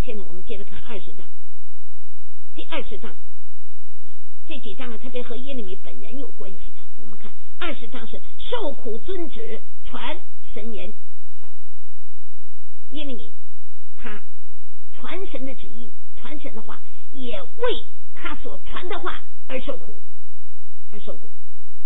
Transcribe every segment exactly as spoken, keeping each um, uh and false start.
现在我们接着看二十章，第二十章这几章啊，特别和耶利米本人有关系啊。我们看二十章是受苦遵旨传神言，耶利米他传神的旨意，传神的话，也为他所传的话而受苦，而受苦。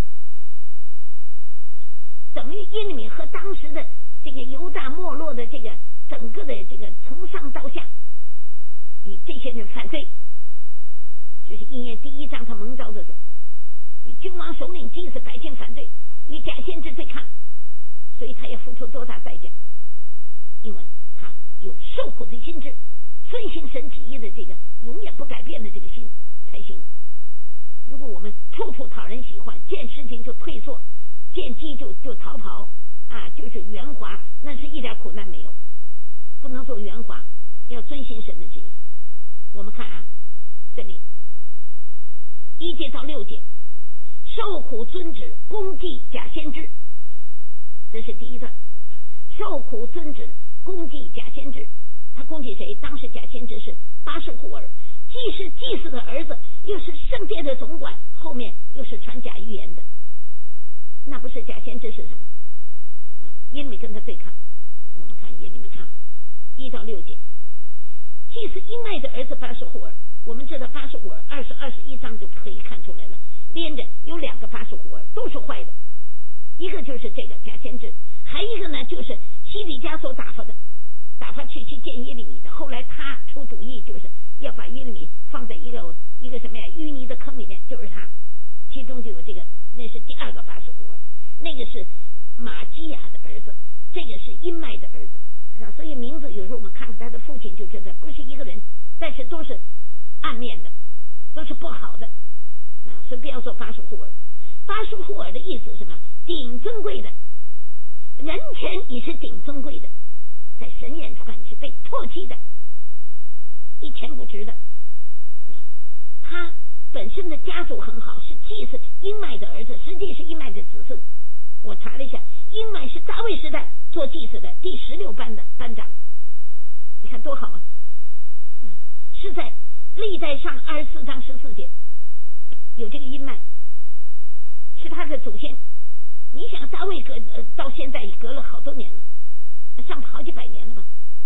等于耶利米和当时的这个犹大没落的这个整个的这个从上到下，与这些人反对，就是应验第一章他蒙召的时候，与君王首领祭司百姓反对，与假先知对抗，所以他要付出多大代价？因为他有受苦的心智，遵行神旨意的这个永远不改变的这个心才行。如果我们处处讨人喜欢，见事情就退缩，见机就就逃跑啊，就是圆滑，那是一点苦难没有，不能做圆滑，要遵行神的旨意。我们看啊，这里一节到六节，受苦遵旨攻击假先知，这是第一段。受苦遵旨攻击假先知，他攻击谁？当时假先知是巴士户尔，既是祭司的儿子，又是圣殿的总管，后面又是传假预言的。那不是假先知是什么？耶利米跟他对抗。我们看耶利米啊，一到六节，既是英麦的儿子巴士户尔，我们知道巴士户尔二十二十一章就可以看出来了，连着有两个巴士户尔都是坏的，一个就是这个假先知，还一个呢就是西底家所打发的，打发去去见耶利米的。后来他出主意，就是要把耶利米放在一个一个什么呀淤泥的坑里面，就是他，其中就有这个，那是第二个巴士户尔，那个是马基亚的儿子，这个是阴麦的儿子，所以名字有时候我们看看他的父亲就知道不是一个人，但是都是暗面的，都是不好的啊。所以不要说巴士户尔，巴士户尔的意思是什么？顶尊贵的，人前你是顶尊贵的，在神眼中看你是被唾弃的，一钱不值的。他本身的家族很好，是祭司英麦的儿子，实际是英麦的子孙。我查了一下，英麦是大卫时代做祭司的第十六班的班长，你看多好啊！是在历代上二十四章十四节有这个英麦，是他的祖先。你想大卫隔、呃、到现在也隔了好多年了，上好几百年了吧？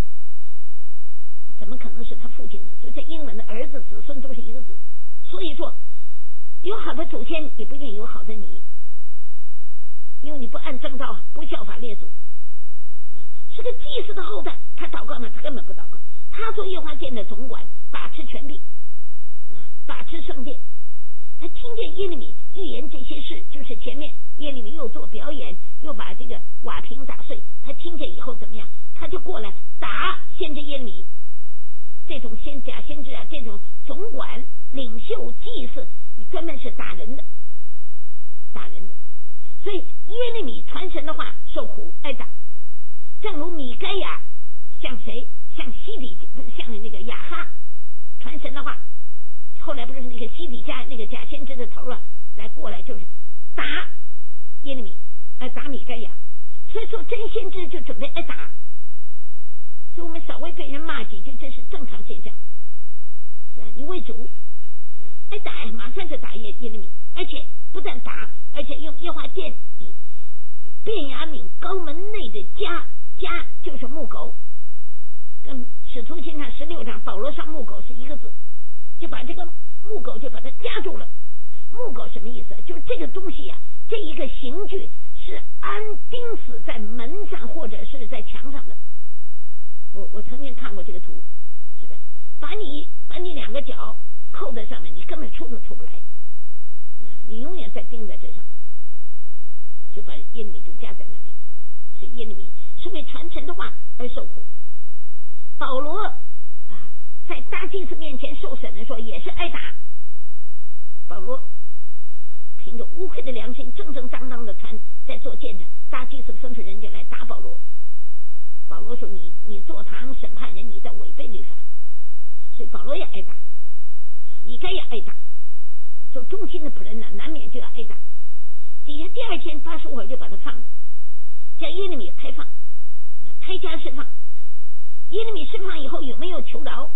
怎么可能是他父亲呢？所以这英文的儿子子孙都是一个字。所以说有好的祖先也不一定有好的你，因为你不按正道，不效法列祖。是个祭司的后代，他祷告吗？他根本不祷告。他做耶和华殿的总管，把持权力，把持圣殿。他听见耶利米预言这些事，就是前面耶利米又做表演，又把这个瓦瓶打碎，他听见以后怎么样？他就过来打先知耶利米。这种先假先知啊，这种总管、领袖、祭司，专门是打人的，打人的。所以耶利米传神的话受苦挨打，正如米该亚向谁？向西底，向那个亚哈传神的话，后来不是那个西底家那个假先知的头啊，来过来就是打耶利米，呃打米该亚。所以说真先知就准备挨打，所以我们稍微被人骂几句，这是正常现象。是啊，你为主挨打，马上就打耶耶利米，而且不但打，而且用耶和华殿里便雅悯高门内的家家就是木狗，跟使徒行传十六章保罗上木狗是一个字，就把这个木狗就把它夹住了。木狗什么意思？就是这个东西啊，这一个刑具是安钉死在门上或者是在墙上的。我我曾经看过这个图，是不是？把你把你两个脚扣在上面，你根本出都出不来，你永远在钉在这上面，就把耶利米就夹在那里。所以耶利米是为传承的话而受苦。保罗啊，在大祭司面前受审的时候也是挨打。保罗凭着无愧的良心，正正当当的传，在做见证。大祭司吩咐人家来打保罗，保罗说你你坐堂审判人，你在违背律法，所以保罗也挨打，你该也挨打。做忠心的仆人呢，难免就要挨打。底下第二天巴书会就把他放了，叫耶利米开放，开家释放。耶利米释放以后有没有求饶？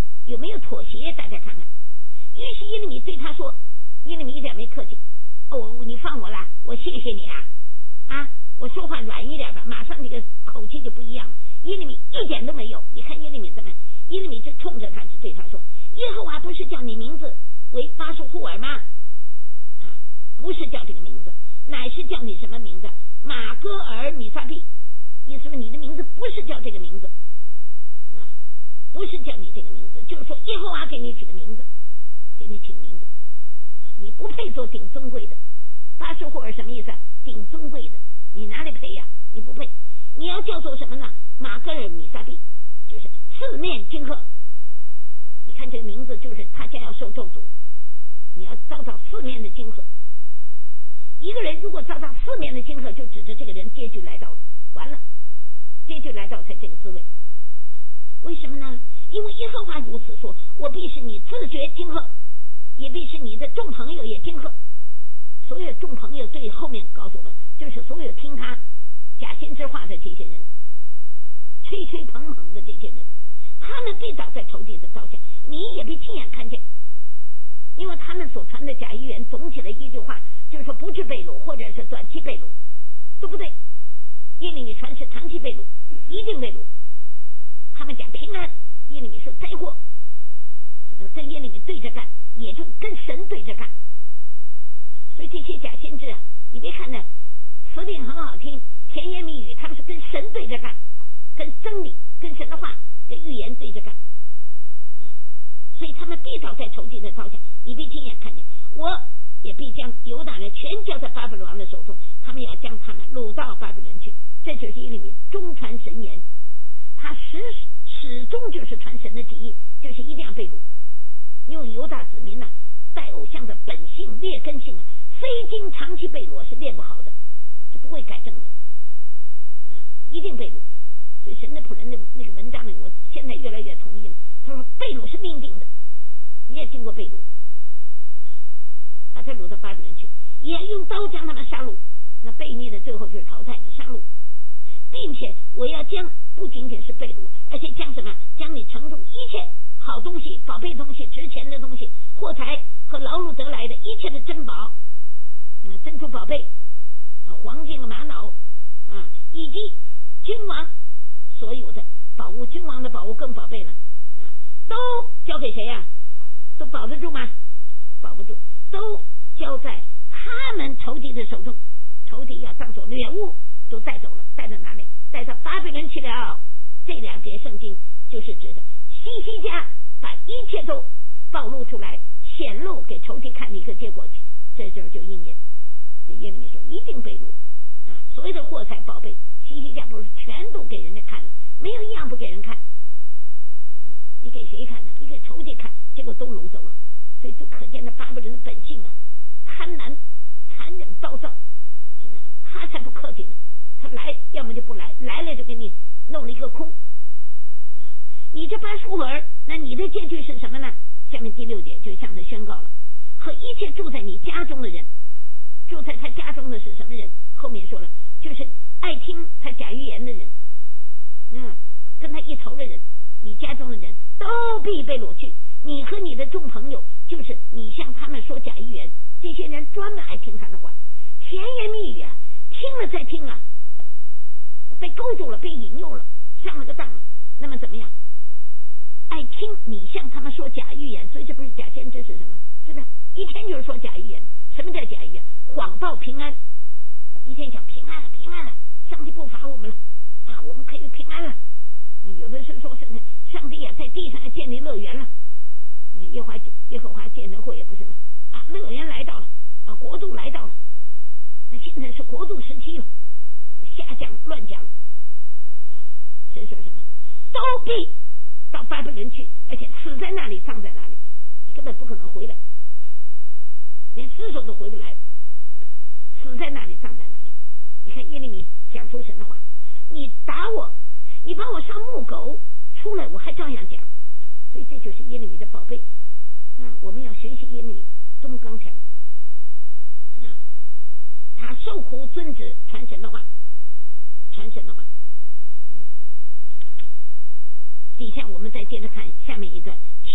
协，大家看看。于是耶利米对他说，耶利米一点没客气，哦，你放我了，我谢谢你啊啊，我说话软一点吧，马上这个口气就不一样了。耶利米一点都没有，你看耶利米怎么样？耶利米就冲着他就对他说，耶和华不是叫你名字为巴属户尔吗？啊，不是叫这个名字，乃是叫你什么名字？马戈尔米撒毕，意思说你的名字不是叫这个名字啊，不是叫你这个名字，就是说耶和华给你起的名字，给你起的名字，你不配做顶尊贵的。巴属户尔什么意思啊？顶尊贵的，你哪里配呀、啊？你不配，你要叫做什么呢？马戈尔米撒毕，就是四面金鹤。你看这个名字，就是他将要受咒诅，你要遭到四面的金鹤。一个人如果遭到四面的金鹤，就指着这个人结局来到了，完了，结局来到才这个滋味。为什么呢？因为耶和华如此说，我必使你自觉金鹤，也必使你的众朋友也金鹤。所有众朋友对后面告诉我们，就是所有听他假先知话的这些人，吹吹捧捧的这些人，他们必倒在仇敌的刀下，你也必亲眼看见。因为他们所传的假预言，总体的一句话就是说不致被掳，或者是短期被掳，对不对？耶利米传是长期被掳，一定被掳。他们讲平安，耶利米说灾祸，什么跟耶利米对着干，也就跟神对着干。所以这些假先知啊，你别看呢词令很好听，甜言蜜语，他们是跟神对着干，跟真理、跟神的话、跟预言对着干。所以他们必倒在仇敌的刀下，你必亲眼看见。我也必将犹大人全交在巴比伦王的手中，他们要将他们掳到巴比伦去。这就是耶利米中传神言，他始始终就是传神的旨意，就是一定要被掳。因为犹大子民呢、啊，带偶像的本性、劣根性啊，非经长期被掳是练不好的，是不会改正的，啊，一定被掳。所以神的仆人的那个文章里，我现在越来越同意了。他说被掳是命定的，你也经过被掳，把他掳到巴比伦去，也用刀将他们杀戮。那悖逆的最后就是淘汰的杀戮，并且我要将不仅仅是被掳，而且将什么？将你盛入一切好东西、宝贝东西、值钱的东西、货财和劳碌得来的一切的珍宝，啊，珍珠宝贝、啊、黄金和玛瑙啊，以及君王所有的宝物，君王的宝物更宝贝了，啊，都交给谁呀、啊？都保得住吗？保不住，都交在他们仇敌的手中。仇敌要当作掠物，都带走了，带到哪里？带到巴比伦去了。这两节圣经就是指的西西家把一切都暴露出来，显露给仇敌看的一个结果，这就是就应验。这耶利米说一定被掳啊！所有的货财宝贝，西西家不是全都给人家看了，没有一样不给人看。你给谁看呢？你给仇敌看，结果都掳走了。所以就可见的巴比伦的本性啊，贪婪、残忍、暴躁，是吧？他才不客气呢。他来，要么就不来，来了就给你弄了一个空。你这巴属尔，那你的结局是什么呢？下面第六节就向他宣告了：和一切住在你家中的人，住在他家中的是什么人？后面说了，就是爱听他假预言的人，嗯，跟他一头的人，你家中的人都必被掳去。你和你的众朋友，就是你向他们说假预言，这些人专门爱听他的话，甜言蜜语啊，听了再听啊，被勾住了，被引诱了，上了个当了。那么怎么样？爱听你向他们说假预言，所以这不是假先知是什么？是不是一天就是说假预言？什么叫假预言？谎报平安，一天讲平安了，平安了，上帝不罚我们了啊，我们可以平安了。有的是说是上帝啊，在地上建立乐园了。耶和华耶和华建的会也不是吗？啊，乐园来到了啊，国度来到了，那现在是国度时期了，瞎讲乱讲。神说什么？都必到巴比伦去，而且死在那里，葬在那里，你根本不可能回来，连尸首都回不来，死在那里，葬在那里。你看耶利米讲出神的话，你打我，你把我上木狗出来，我还照样讲。所以这就是耶利米的宝贝啊！我们要学习耶利米多么刚强啊！他受苦遵旨传神的话，传神的话。嗯，底下我们再接着看下面一段：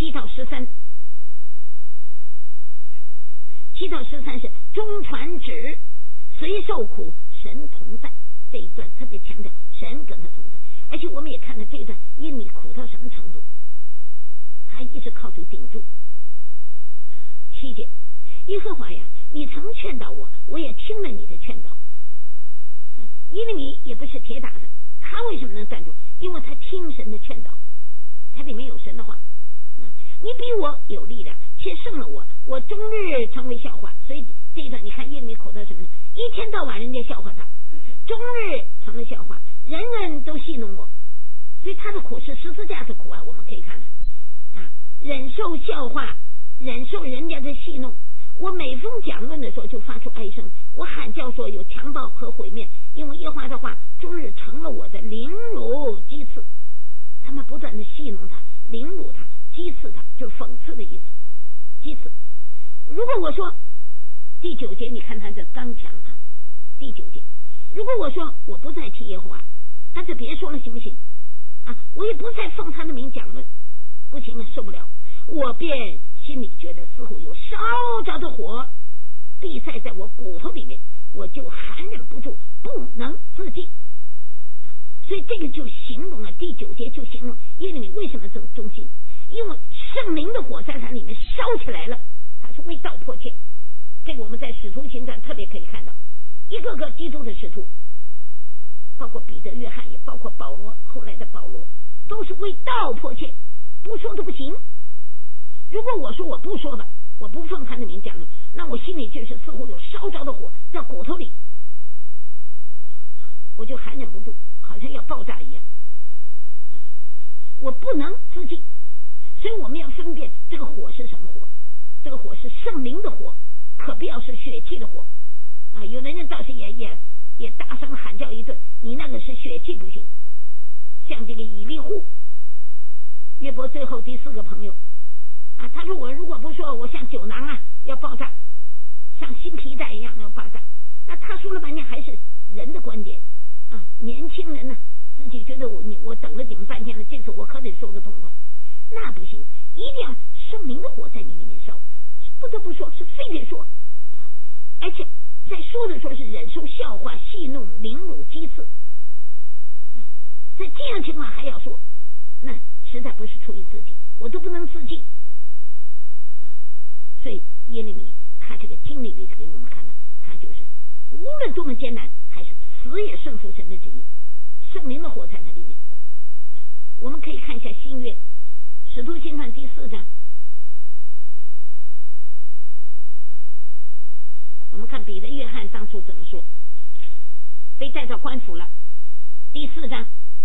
七到十三，七到十三是中传旨，虽受苦，神同在。这一段特别强调神跟他同在，而且我们也看到这一段耶利米苦到什么程度，他一直靠主顶住。七节，耶和华呀，你曾劝导我，我也听了你的劝导。耶利米也不是铁打的，他为什么能站住？因为他听神的劝导，他里面有神的话。你比我有力量，且胜了我，我终日成为笑话。所以这一段你看耶利米口到什么呢？一天到晚人家笑话他，终日成了笑话，人人都戏弄我。所以他的苦是十字架的苦啊，我们可以看啊，忍受笑话，忍受人家的戏弄。我每逢讲论的时候就发出哀声，我喊叫说有强暴和毁灭，因为耶和华的话终日成了我的凌辱讥刺。他们不断的戏弄他，凌辱他，讥刺他，就是讽刺的意思，讥刺。如果我说第九节，你看他这刚强啊，第九节，如果我说我不再提耶和华，他就别说了，行不行啊？我也不再奉他的名讲论，不行啊，受不了，我便心里觉得似乎有烧着的火必塞在我骨头里面，我就含忍不住，不能自禁。所以这个就形容了，第九节就形容耶利米为什么这么忠心，因为圣灵的火在他里面烧起来了，他是为道迫切。这个我们在使徒行传特别可以看到，一个个基督的使徒，包括彼得、约翰，也包括保罗，后来的保罗，都是为道迫切，不说都不行。如果我说我不说吧，我不奉他的名讲了，那我心里就是似乎有烧着的火在骨头里，我就含忍不住，好像要爆炸一样，我不能自禁。所以我们要分辨这个火是什么火，这个火是圣灵的火，可不要是血气的火啊！有的人倒是也也也大声喊叫一顿，你那个是血气不行。像这个以利户，约伯最后第四个朋友啊，他说我如果不说，我像酒囊啊要爆炸，像新皮带一样要爆炸。那他说了半天还是人的观点啊，年轻人呢、啊、自己觉得我你我等了你们半天了，这次我可得说个痛快。那不行，一定要圣灵的火在你里面烧，不得不说，是非得说，而且在说的时候是忍受笑话、戏弄、凌辱、讥刺，在这样情况还要说，那实在不是出于自己，我都不能自禁。所以耶利米他这个经历里给我们看到，他就是无论多么艰难，还是死也顺服神的旨意，圣灵的火在他里面。我们可以看一下新约使徒行传第四章，我们看彼得、约翰当初怎么说，被带到官府了。第四章，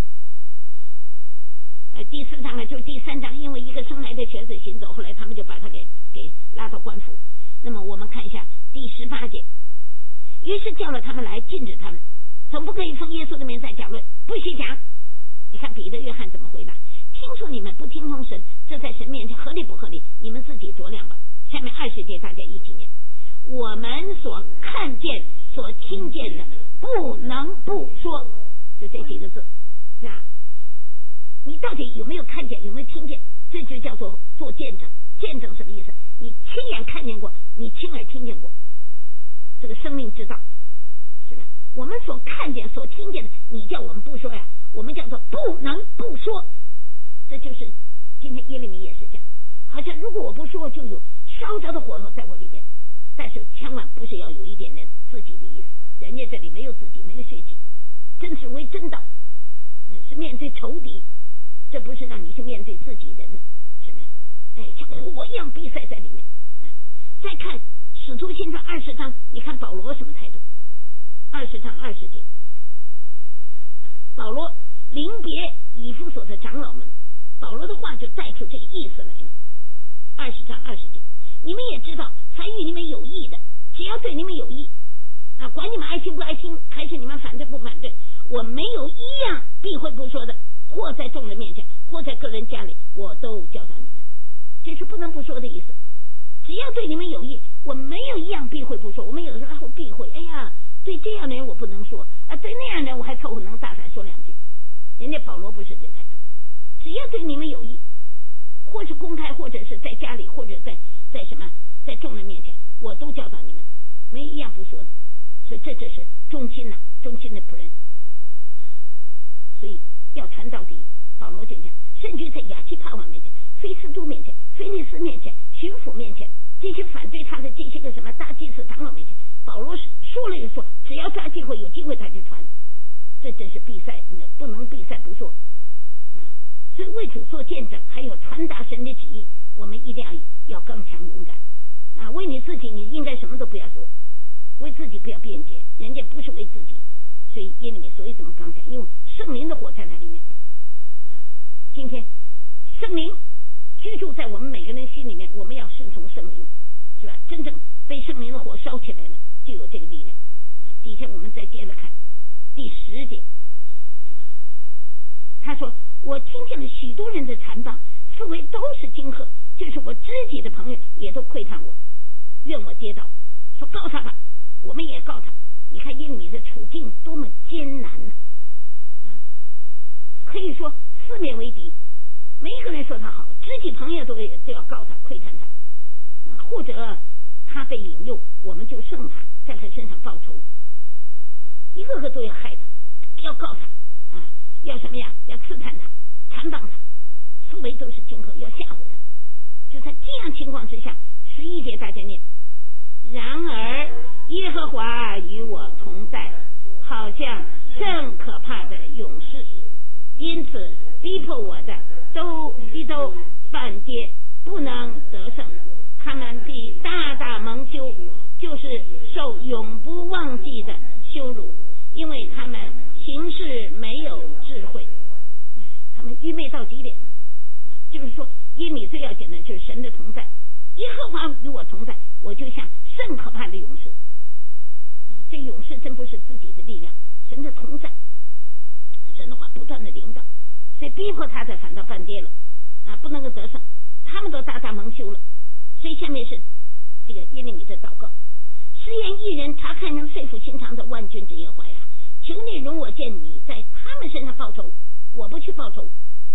呃，第四章呢，就是第三章，因为一个生来的瘸子行走，后来他们就把他给给拉到官府。那么我们看一下第十八节，于是叫了他们来，禁止他们，总不可以奉耶稣的名再讲论，不许讲。你看彼得、约翰怎么回答？听说你们不听从神，这在神面前合理不合理？你们自己酌量吧。下面二十节大家一起念：我们所看见、所听见的，不能不说。就这几个字，是吧？你到底有没有看见？有没有听见？这就叫做做见证。见证什么意思？你亲眼看见过，你亲耳听见过，这个生命之道，是吧？我们所看见、所听见的，你叫我们不说呀，我们叫做不能不说。这就是今天耶利米也是这样，好像如果我不说，就有烧着的火在我里边，但是千万不是要有一点点自己的意思，人家这里没有自己，没有血气，真是为真道，是面对仇敌，这不是让你去面对自己人呢，是不是？哎，像火一样逼塞在里面。再看使徒行传二十章，你看保罗什么态度？二十章二十节，保罗临别以弗所的长老们，保罗的话就带出这个意思来了。二十章二十节，你们也知道，凡与你们有益的，只要对你们有益啊，管你们爱听不爱听，还是你们反对不反对，我没有一样避讳不说的，或在众人面前，或在个人家里，我都教导你们。这是不能不说的意思。只要对你们有益，我没有一样避讳不说。我们有的时候还会避讳，哎呀，对这样的人我不能说啊，对那样的人我还凑合能大胆说两句。人家保罗不是这态度，只要对你们有益， 或是公开，或者是在家里，或者在在什么在众人面前，我都教导你们，没一样不说的。所以这就是忠心呐、啊，忠心的仆人。所以要传到底。保罗就讲，甚至在亚基帕瓦面前、菲斯都面前、菲利斯面前、巡抚面前，这些反对他的这些个什么大祭司长老面前，保罗说了又说，只要抓机会有机会他就传。这真是比赛，不能比赛不说。所以为主做见证，还有传达神的旨意，我们一定要要刚强勇敢啊！为你自己，你应该什么都不要说，为自己不要辩解，人家不是为自己。所以耶利米所以这么刚强，因为圣灵的火在那里面。今天圣灵居住在我们每个人心里面，我们要顺从圣灵，是吧？真正被圣灵的火烧起来了，就有这个力量。底下我们再接着看第十节，他说，我听见了许多人的缠谤，四围都是惊吓，就是我知己的朋友也都窥探我，愿我跌倒。说告他吧，我们也告他。你看耶利米的处境多么艰难呢、啊！可以说四面为敌，每一个人说他好，知己朋友都都要告他、窥探他、啊、或者他被引诱，我们就胜他，在他身上报仇，一个个都要害他，要告他啊，要什么呀？要刺探他、缠绑他，四围都是荆轲，要吓唬他。就在这样情况之下，十一节大家念。然而耶和华与我同在，好像甚可怕的勇士，因此逼迫我的都必都半跌，不能得胜。他们必大大蒙羞，就是受永不忘记的羞辱，因为他们行事没有智慧，他们愚昧到极点。就是说耶利米最要紧的就是神的同在，耶和华与我同在，我就像甚可怕的勇士。这勇士真不是自己的力量，神的同在，神的话不断的领导，所以逼迫他的反倒半跌了啊，不能够得胜，他们都大大蒙羞了。所以下面是这个耶利米的祷告：诗言一人查看人肺腑心肠的万军之耶和华呀，求你容我见你在他们身上报仇，我不去报仇，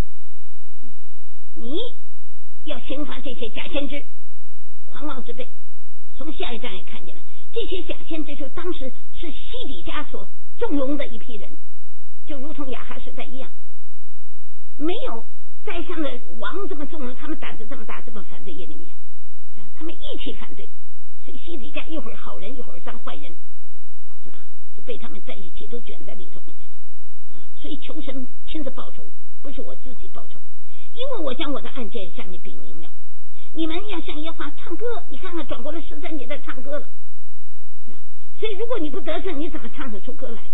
你要刑罚这些假先知、狂妄之辈。从下一章也看见了，这些假先知就当时是西底家所纵容的一批人，就如同亚哈时代一样，没有在上的王这么纵容，他们胆子这么大，这么反对耶利米，他们一起反对，所以西底家一会儿好人一会儿当坏人，是吧？就被他们在一起都卷在里头。所以求神亲自报仇，不是我自己报仇，因为我将我的案件向你禀明了。你们要向耶和华唱歌，你看看转过了十三节在唱歌了。所以如果你不得胜，你怎么唱得出歌来？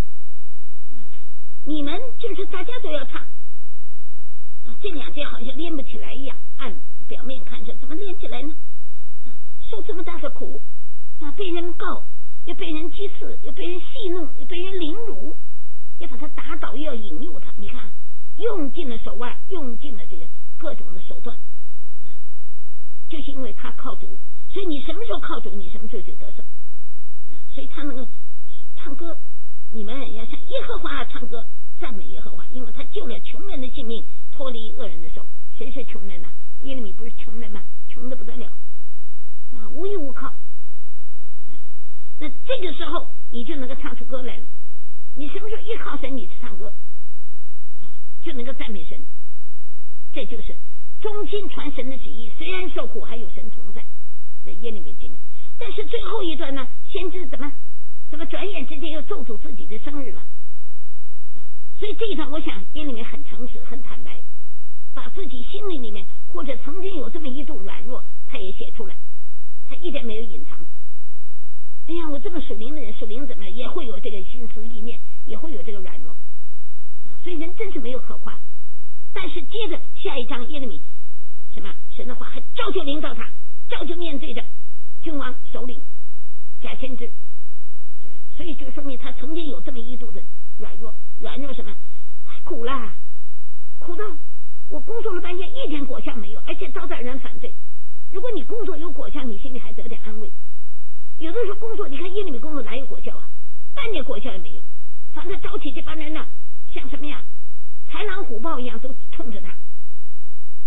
你们就是大家都要唱啊，这两节好像连不起来一样，按表面看是怎么连起来呢？啊，受这么大的苦啊，被人告，又被人讥刺，又被人戏弄，又被人凌辱，要把他打倒，又要引诱他，你看用尽了手腕，用尽了这个各种的手段，就是因为他靠主，所以你什么时候靠主，你什么时候就得胜。所以他能够唱歌，你们要向耶和华唱歌，赞美耶和华，因为他救了穷人的性命，脱离恶人的手。谁是穷人呢、啊？耶利米不是穷人吗？穷得不得了啊，无依无靠。那这个时候你就能够唱出歌来了。你什么时候依靠神，你唱歌就能够赞美神。这就是忠心传神的旨意，虽然受苦，还有神同在。这耶利米经历。但是最后一段呢，先知怎么怎么转眼之间又咒诅自己的生日了。所以这一段我想耶利米很诚实很坦白，把自己心里里面或者曾经有这么一度软弱他也写出来，他一点没有隐藏。哎呀，我这么属灵的人，属灵怎么也会有这个心思意念，也会有这个软弱，所以人真是没有可夸。但是接着下一章耶利米什么神的话还照旧领导他，照旧面对着君王首领假先知，所以就说明他曾经有这么一度的软弱。软弱什么？太苦了，苦到我工作了半天一点果效没有，而且招待人反对。如果你工作有果效，你心里还得点安慰。有的时候工作，你看耶利米工作哪有果效啊？半点果效也没有。反正招起这帮人呢，像什么呀，豺狼虎豹一样都冲着他。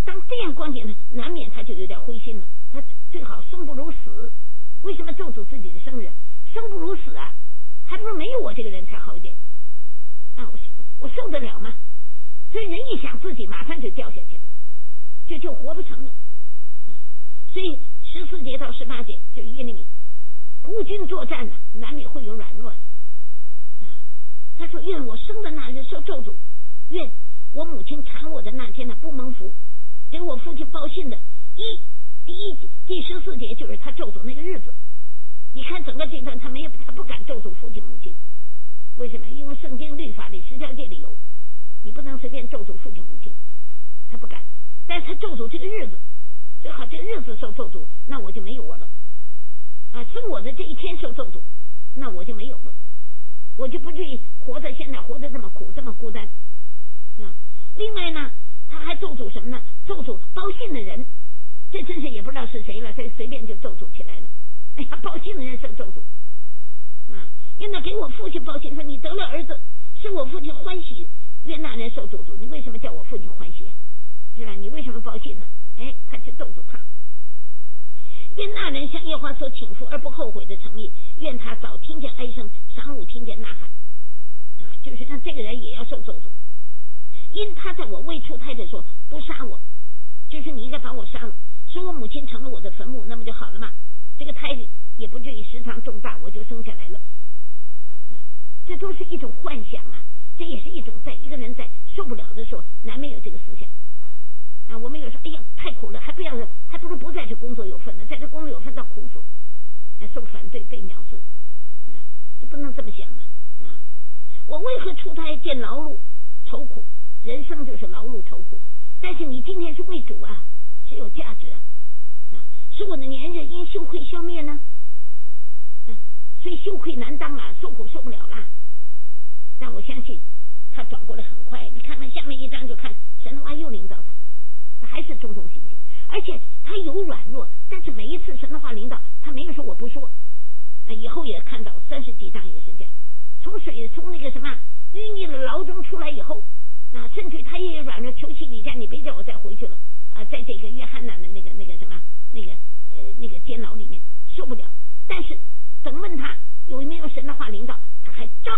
当这样光景呢，难免他就有点灰心了。他最好生不如死。为什么咒诅自己的生日？生不如死啊，还不如没有我这个人才好一点啊！我我受得了吗？所以人一想自己马上就掉下去了，就就活不成了。所以十四节到十八节就耶利米孤军作战呢、啊，难免会有软弱啊。他说：“愿我生的那日受咒诅，愿我母亲产我的那天呢不蒙福。”给我父亲报信的一第一第十四节就是他咒诅那个日子。你看整个这段他没有，他不敢咒诅父亲母亲。为什么？因为圣经律法里十条诫里有，你不能随便咒诅父亲母亲，他不敢。但是他咒诅这个日子，最好这个日子受咒诅，那我就没有我了啊！生我的这一天受咒诅，那我就没有了，我就不至于活得现在活得这么苦，这么孤单啊！另外呢，他还咒诅什么呢？咒诅报信的人，这真是也不知道是谁了，这随便就咒诅起来了。哎呀，报信的人受咒诅啊！因为给我父亲报信说，你得了儿子，是我父亲欢喜，愿那人受咒诅。你为什么叫我父亲欢喜啊？是吧？你为什么报信呢？哎，他就咒诅他。愿那人向耶和华所请服而不后悔的诚意，愿他早听见哀声，晌午听见呐喊啊！就是让这个人也要受咒诅。因他在我未出胎的时候不杀我，就是你应该把我杀了，使我母亲成了我的坟墓，那么就好了嘛。这个胎也不至于时常重大，我就生下来了。这都是一种幻想啊，这也是一种在一个人在受不了的时候，难免有这个思想啊。我们有说，哎呀，太苦了，还不要，还不如不在这工作有份呢，在这工作有份倒苦死，受反对被藐视，啊，这不能这么想啊！啊，我为何出胎见劳碌愁苦？人生就是劳碌愁苦，但是你今天是为主啊，是有价值啊！啊，使我的年日因羞愧消灭呢？啊，所以羞愧难当啊，受苦受不了啦。但我相信他转过来很快，你看看下面一章就看神的话又领导他，他还是忠忠心心，而且他有软弱，但是每一次神的话领导他没有说我不说。那以后也看到三十几章也是这样，从水从那个什么淤泥的牢中出来以后啊，甚至他也软弱，求其你家你别叫我再回去了啊，在这个约翰南的那个那个什么那个呃那个监牢里面受不了，但是等问他有没有神的话领导，他还照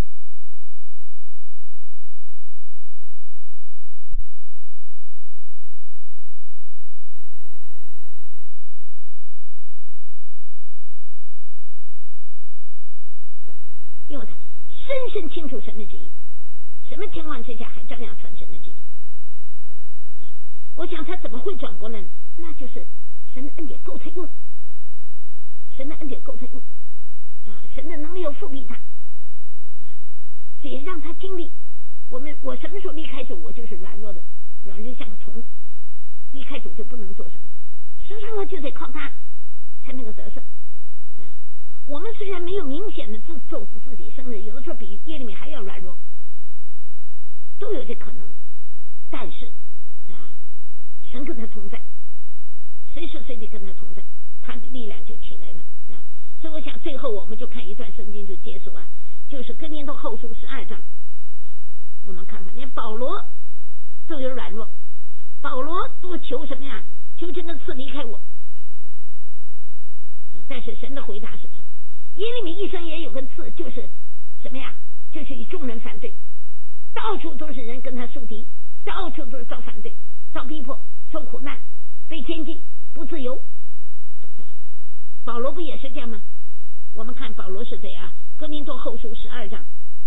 因为他深深清楚神的旨意，什么情况之下还照样传神的旨意。我想他怎么会转过来呢？那就是神的恩典够他用，神的恩典够他用啊！神的能力又复庇他，所以让他经历。我们我什么时候离开主，我就是软弱的，软弱像个虫，离开主就不能做什么，时时刻就得靠他才能够得胜。我们虽然没有明显的自咒自己生日，有的时候比耶利米还要软弱，都有这可能，但是啊，神跟他同在，随时随地跟他同在，他的力量就起来了啊。所以我想最后我们就看一段圣经就结束啊，就是哥林多后书十二章，我们看看连保罗都有软弱，保罗都求什么呀？求这个刺离开我，但是神的回答是什么？耶利米一生也有个刺，就是什么呀？就是与众人反对，到处都是人跟他树敌，到处都是遭反对、遭逼迫、受苦难、被监禁、不自由。保罗不也是这样吗？我们看保罗是怎样，哥林多后书十二章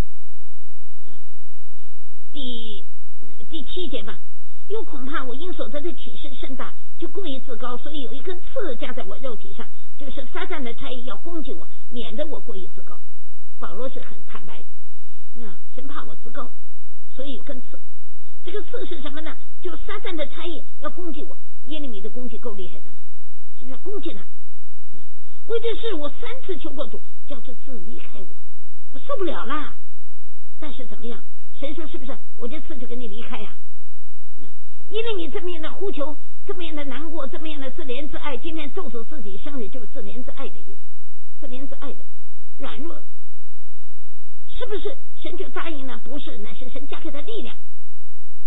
第第七节吧。又恐怕我因所得的启示甚大，就过于自高，所以有一根刺加在我肉体上，就是撒旦的差役要攻击我，免得我过于自高。保罗是很坦白，啊，生怕我自高，所以有根刺。这个刺是什么呢？就撒旦的差役要攻击我。耶利米的攻击够厉害的了，是不是攻击他？为这事我三次求过主，叫这刺离开我，我受不了啦。但是怎么样？神说是不是？我这刺就给你离开呀、啊？因为你这么样的呼求，这么样的难过，这么样的自怜自爱，今天咒诅自己生日就是自怜自爱的意思，自怜自爱的软弱了，是不是神就答应了？不是，乃是神加给他力量，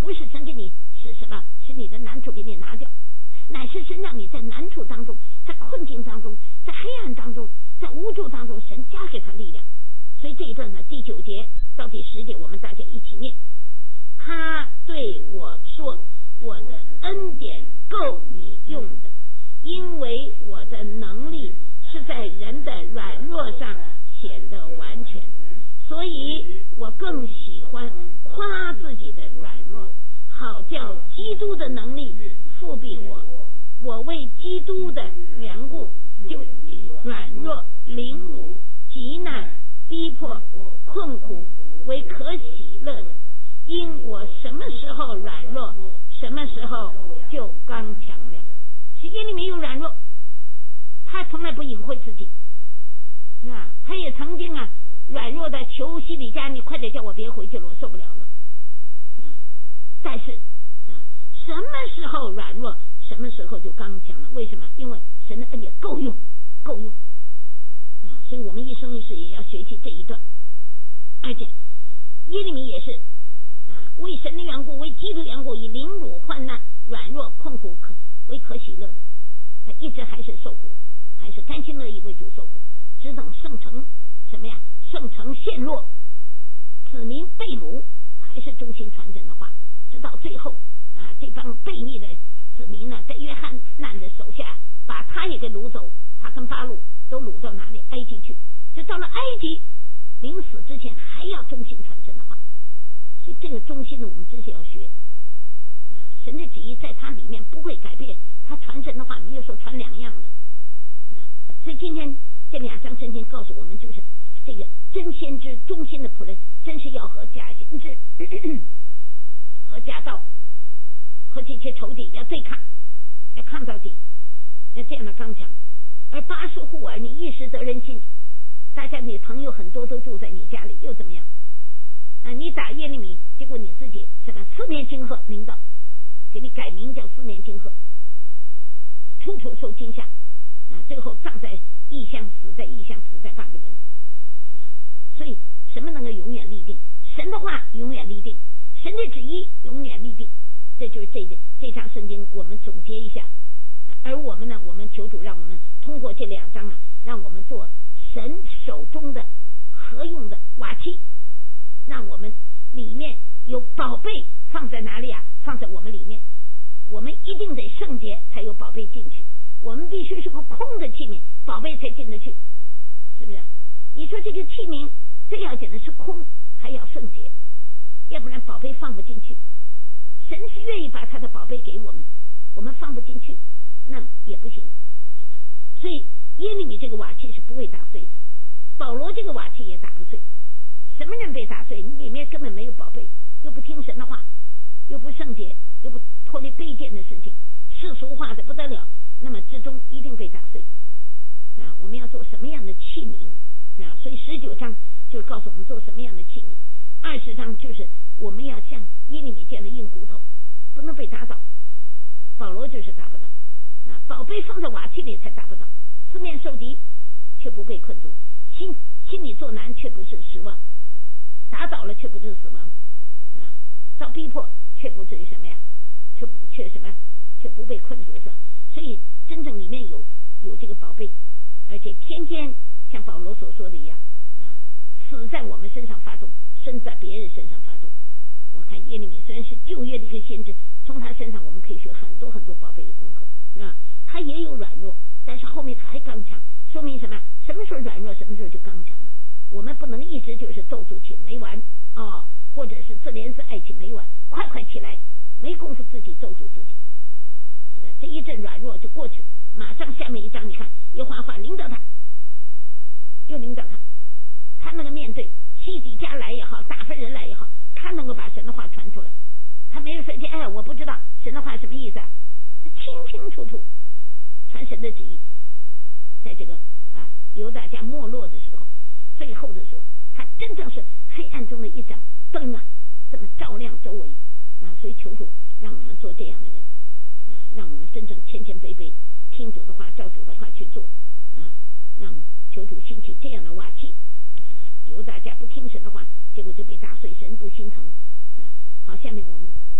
不是神给你是什么，使你的难处给你拿掉，乃是神让你在难处当中，在困境当中，在黑暗当中，在无助当中，神加给他力量。所以这一段呢，第九节到第十节，我们大家一起念。他对我说，我的恩典够你用的，因为我的能力是在人的软弱上显得完全，所以我更喜欢夸自己的软弱，好叫基督的能力复庇我。我为基督的缘故，就以软弱、凌辱、极难、逼迫、困苦为可喜乐的，因我什么时候软弱，什么时候就刚强了。是耶利米有软弱，他从来不隐晦自己，是吧？他也曾经啊软弱的求西底家，你快点叫我别回去了，我受不了了。但是什么时候软弱，什么时候就刚强了？为什么？因为神的恩典够用，够用啊！所以我们一生一世也要学习这一段。而且耶利米也是啊，为神的缘故，为基督的缘故，以凌辱、患难、软弱、困苦可为可喜乐的。他一直还是受苦，还是甘心乐意为主受苦，只等圣城什么呀？圣城陷落，子民被掳，还是忠心传真的话，直到最后啊，这帮悖逆的子民呢，在约翰难的手下，把他也给掳走，他跟巴路都掳到哪里？埃及去。就到了埃及，临死之前还要忠心传真的话，所以这个忠心呢，我们真是要学。神的旨意在他里面不会改变，他传神的话没有说传两样的。所以今天这两章圣经告诉我们，就是这个真先知、忠心的仆人，真是要和假先知咳咳和假道和这些仇敌要对抗，要抗到底，要这样的刚强。而八十户儿，你一时得人心，大家你朋友很多都住在你家里，又怎么样啊？你打耶利米，结果你自己什么四面金鹤领导，给你改名叫四面金鹤，处处受惊吓啊！最后葬在异乡，死在异乡，死在巴比伦。所以什么能够永远立定？神的话永远立定，神的旨意永远立定。这就是这这章圣经，我们总结一下。而我们呢，我们求主让我们通过这两章啊，让我们做神手中的合用的瓦器，让我们里面有宝贝放在哪里啊？放在我们里面。我们一定得圣洁才有宝贝进去，我们必须是个空的器皿，宝贝才进得去，是不是？你说这个器皿最要紧的是空，还要圣洁，要不然宝贝放不进去。神是愿意把他的宝贝给我们，我们放不进去那也不行。所以耶利米这个瓦器是不会打碎的，保罗这个瓦器也打不碎。什么人被打碎？你里面根本没有宝贝，又不听神的话，又不圣洁，又不脱离卑贱的事情，世俗化的不得了，那么至终一定被打碎啊！我们要做什么样的器皿啊？所以十九章就是告诉我们做什么样的器皿，二十章就是我们要像耶利米这样的硬骨头，不能被打倒。保罗就是打不倒啊，宝贝放在瓦器里才打不倒，四面受敌却不被困住，心心里作难却不是失望，打倒了却不是死亡啊，遭逼迫却不至于什么呀，却却什么呀，却不被困住，是吧？所以真正里面有有这个宝贝，而且天天像保罗所说的一样啊，死在我们身上发动，生在别人身上发动。我看耶利米虽然是旧约的一个先知，从他身上我们可以学很多很多宝贝的功课啊。他也有软弱，但是后面他还刚强，说明什么？什么时候软弱，什么时候就刚强了。我们不能一直就是咒诅起没完啊，或者是自怜自爱起没完，快快起来，没功夫自己咒诅自己，是吧？这一阵软弱就过去了，马上下面一章，你看耶和华话领导他，又领导他，他那个面对西底家来也好，打发人来也好，他能够把神的话传出来，他没有说哎，我不知道神的话什么意思啊，他清清楚楚传神的旨意。在这个啊犹大家没落的时候，最后的时候，他真正是黑暗中的一盏灯啊，这么照亮周围啊。所以求主让我们做这样的人啊，让我们真正谦谦卑卑，听主的话，照主的话去做啊，让求主兴起这样的瓦器。犹大家不听神的话，结果就被打碎，神不心疼啊。好，下面我们